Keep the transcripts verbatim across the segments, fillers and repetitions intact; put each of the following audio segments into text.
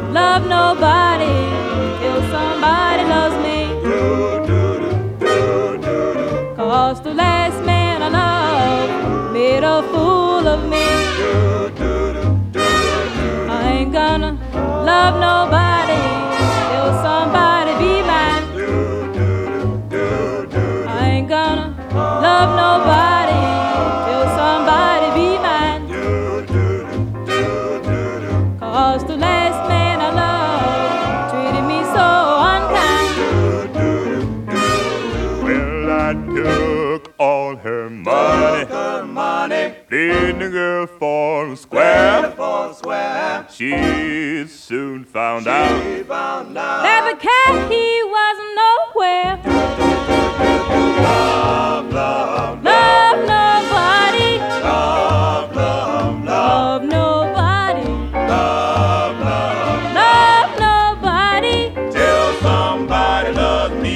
love nobody till somebody loves me. Cause the last man I loved made a fool of me. I ain't gonna love nobody till somebody be mine. I ain't gonna love nobody till somebody be mine. Cause the last man I loved treated me so unkind. Well, I took all her money, her money, played the girl for square. for square. She soon found She out found out That the cat, he wasn't nowhere. love, love, Love nobody, love, love, love, love nobody, love, love, love nobody. till somebody loves me.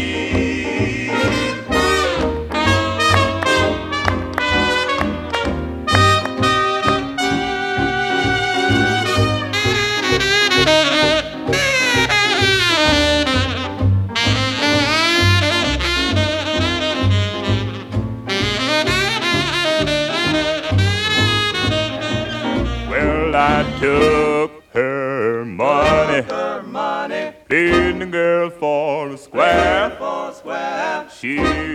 Well, I took her money, Her money, played the girl for square. for square. She